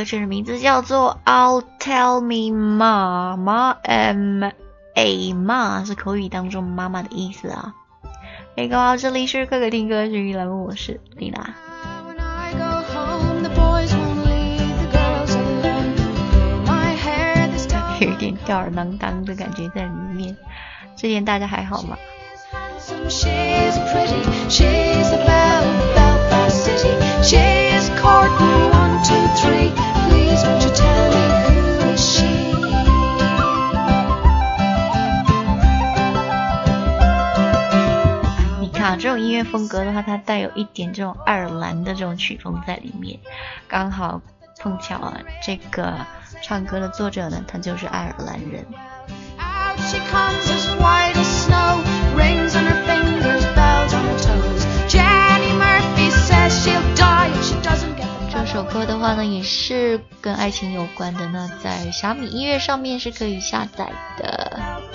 歌曲的名字叫做 I'll Tell Me Ma M-A 妈是口语当中妈妈的意思啊。各位好，这里是可可听歌曲栏目，我是丽娜。有一点吊儿郎当的感觉在里面，这点大家还好吗？你看这种音乐风格的话，它带有一点这种爱尔兰的这种曲风在里面，刚好碰巧啊，这个唱歌的作者呢，他就是爱尔兰人。这首歌的话呢，也是跟爱情有关的呢，在小米音乐上面是可以下载的。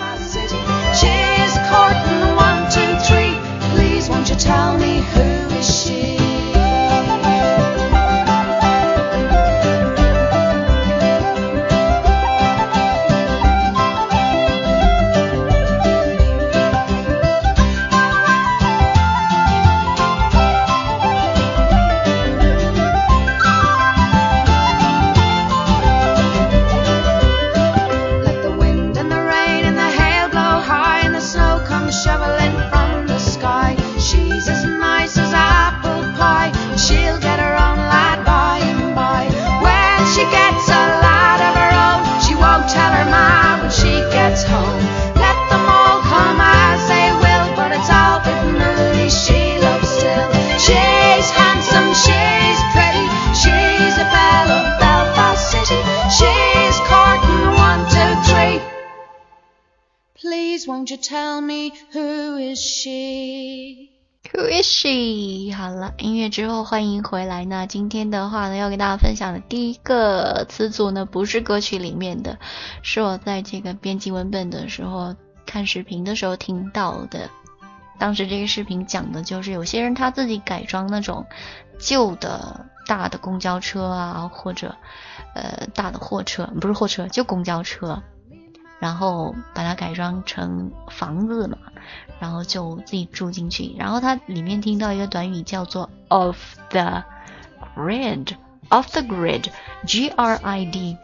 Won't you tell me who is she? Who is she? 好了，音乐之后欢迎回来呢。今天的话呢，要给大家分享的第一个词组呢，不是歌曲里面的，是我在这个编辑文本的时候看视频的时候听到的。当时这个视频讲的就是有些人他自己改装那种旧的大的公交车啊，或者大的货车，不是货车，就公交车。然后把它改装成房子嘛，然后就自己住进去。然后它里面听到一个短语叫做 off the grid G-R-I-D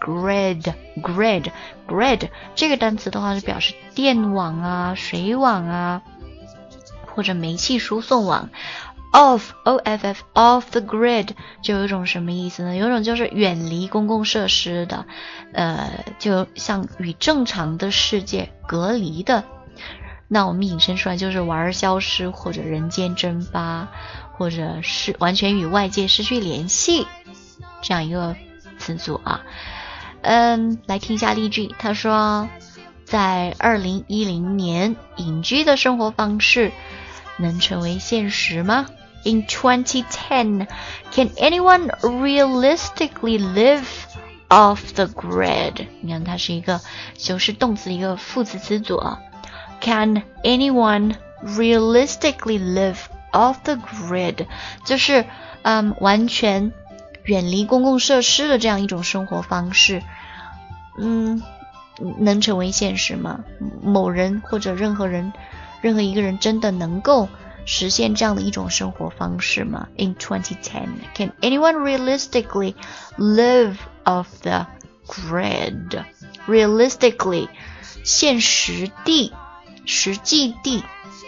grid 这个单词的话是表示电网啊、水网啊或者煤气输送网。off the grid 就有一种什么意思呢？有一种就是远离公共设施的，就像与正常的世界隔离的。那我们引申出来就是玩儿消失，或者人间蒸发，或者是完全与外界失去联系，这样一个词组啊。来听一下例句，他说在2010年隐居的生活方式能成为现实吗？In 2010, can anyone realistically live off the grid? 你看它是一个修饰动词一个副词词组啊。Can anyone realistically live off the grid? 就是完全远离公共设施的这样一种生活方式，能成为现实吗？某人或者任何一个人真的能够实现这样的一种生活方式吗？ In 2010, can anyone realistically live off the grid? Realistically, 现实地、实际地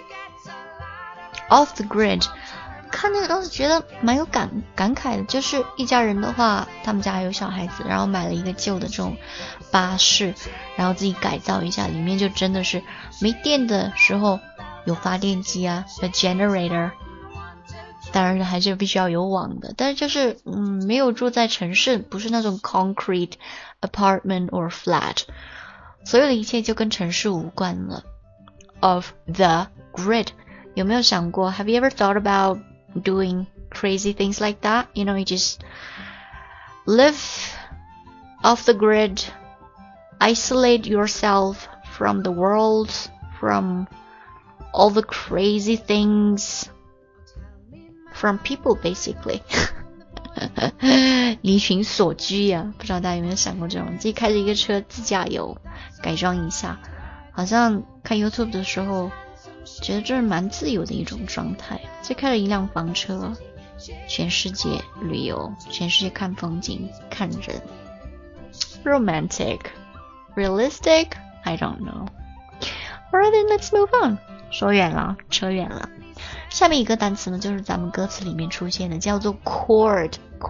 off the grid， 看那个当时觉得蛮有感慨的，就是一家人的话，他们家还有小孩子，然后买了一个旧的这种巴士，然后自己改造一下，里面就真的是没电的时候有发电机啊 ，the generator， 当然还是必须要有网的，但是就是没有住在城市，不是那种 concrete apartment or flat， 所有的一切就跟城市无关了。Of the grid， 有没有想过 ？Have you ever thought about doing crazy things like that? You know, you just live off the grid, isolate yourself from the world, from all the crazy things, from people basically. 离群所居呀，不知道大家有没有想过这种，自己开着一个车自驾游，改装一下，好像看 YouTube 的时候觉得这是蛮自由的一种状态，就开着一辆房车全世界旅游，全世界看风景看人。 Romantic Realistic I don't know. Alright then, let's move on. 说远了，扯远了。下面一个单词呢，就是咱们歌词里面出现的，叫做 court.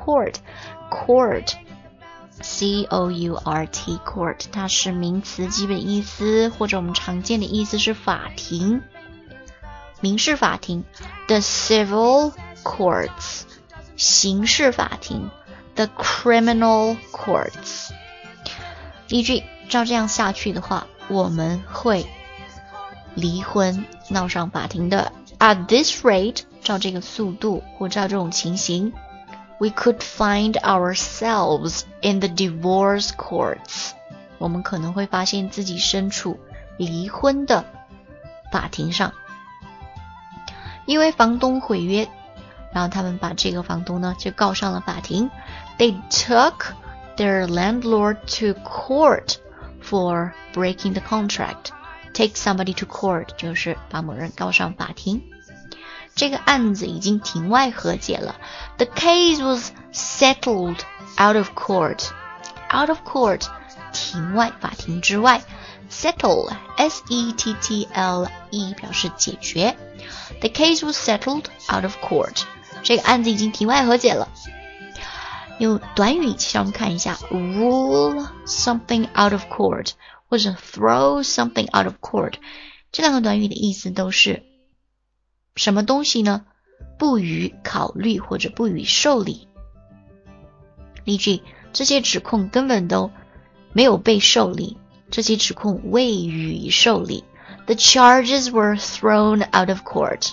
C-O-U-R-T court 它是名词，基本意思或者我们常见的意思是法庭，民事法庭。 The civil courts 刑事法庭， The criminal courts。 例句，照这样下去的话，我们会离婚闹上法庭的。 At this rate 照这个速度或照这种情形， we could find ourselves in the divorce courts 我们可能会发现自己身处离婚的法庭上。因为房东毁约，然后他们把这个房东呢就告上了法庭。 They took their landlord to court for breaking the contract. Take somebody to court 就是把某人告上法庭。这个案子已经庭外和解了。 The case was settled out of court. Out of court 庭外，法庭之外。 Settle S-E-T-T-L-E 表示解决。 The case was settled out of court 这个案子已经庭外和解了。有短语，其实我们看一下 rule something out of court 或者 throw something out of court， 这两个短语的意思都是什么东西呢？不予考虑或者不予受理。例句，这些指控根本都没有被受理，这些指控未予受理。 The charges were thrown out of court.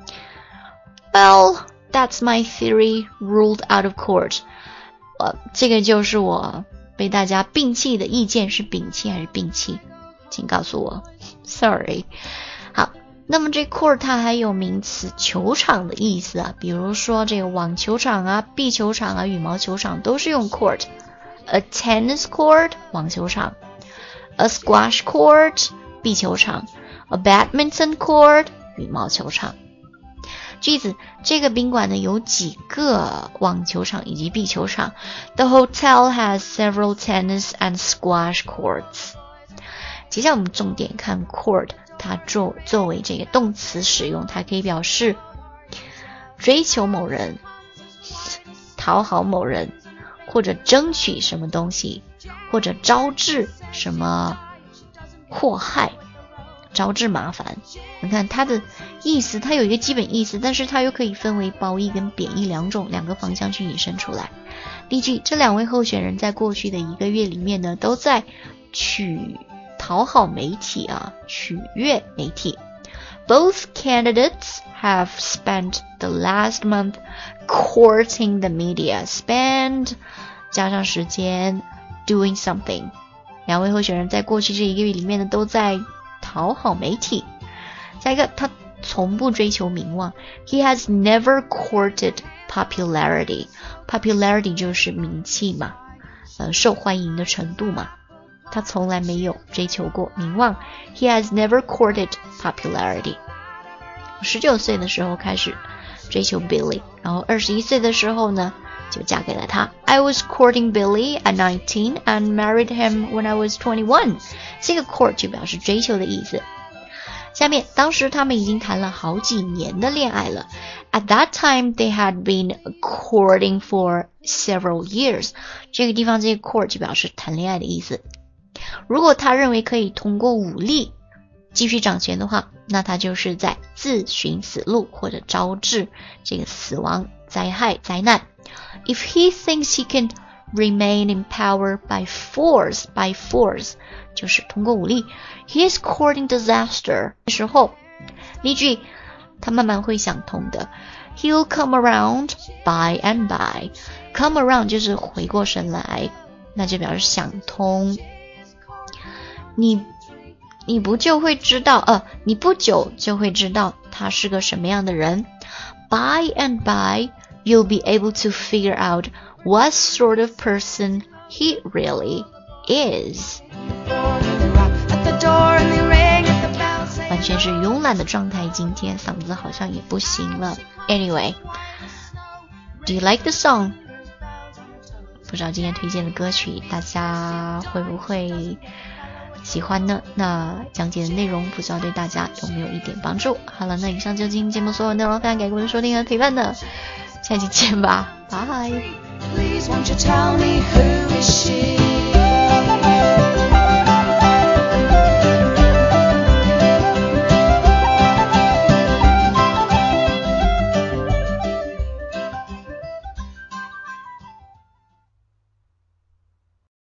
Well, that's my theory ruled out of court. 这个就是我被大家摒弃的意见，是摒弃还是摒弃？请告诉我。Sorry。 好，那么这 court 它还有名词球场的意思啊，比如说这个网球场啊、壁球场啊、羽毛球场都是用 court。 A tennis court 网球场， A squash court 壁球场， A badminton court 羽毛球场。句子，这个宾馆呢有几个网球场以及壁球场。 The hotel has several tennis and squash courts. 接下来我们重点看 court， 它作为这个动词使用，它可以表示追求某人、讨好某人，或者争取什么东西，或者招致什么祸害，招致麻烦。你看它的意思，它有一个基本意思，但是它又可以分为褒义跟贬义两个方向去引申出来。例句，这两位候选人在过去的1个月里面呢，都在讨好媒体啊，取悦媒体。 Both candidates have spent the last month courting the media. Spend 加上时间 doing something。 两位候选人在过去这1个月里面呢，都在讨好媒体。下一个，他从不追求名望。 He has never courted popularity. Popularity 就是名气嘛，受欢迎的程度嘛。他从来没有追求过名望。 He has never courted popularity. 19岁的时候开始追求 Billy， 然后21岁的时候呢就嫁给了他。 I was courting Billy at 19 and married him when I was 21. 这个 court 就表示追求的意思。下面，当时他们已经谈了好几年的恋爱了。 At that time they had been courting for several years. 这个地方这个 court 就表示谈恋爱的意思。如果他认为可以通过武力继续掌权的话，那他就是在自寻死路，或者招致这个死亡、灾害、灾难。 If he thinks he can remain in power by force 就是通过武力。 He is courting disaster. 这时候，例句，他慢慢会想通的。 He'll come around by and by. Come around 就是回过神来，那就表示想通。你不久就会知道他是个什么样的人。 By and by you'll be able to figure out what sort of person he really is. 完全是慵懒的状态，今天嗓子好像也不行了。Anyway, do you like the song? 不知道今天推荐的歌曲大家会不会喜欢呢？那讲解的内容不知道对大家有没有一点帮助。好了，那以上就今天节目所有内容，非常感谢各位的收听和陪伴呢，下期见吧，拜。Please won't you tell me who is she?